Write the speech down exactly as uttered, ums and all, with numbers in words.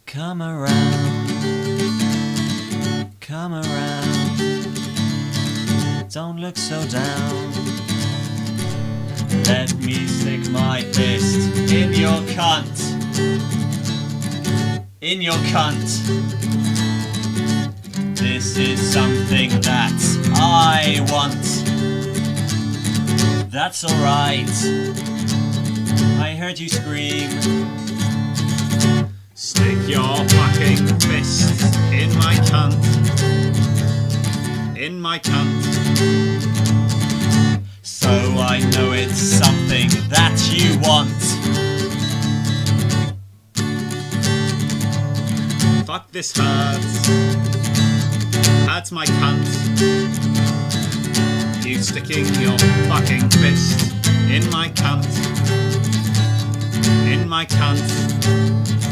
Come around, come around, don't look so down. Let me stick my fist in your cunt, in your cunt. This is something that I want. That's alright, I heard you scream. Stick your fucking fist in my cunt, in my cunt. So I know it's something that you want. Fuck, this hurts. Hurts my cunt. You sticking your fucking fist in my cunt, in my cunt.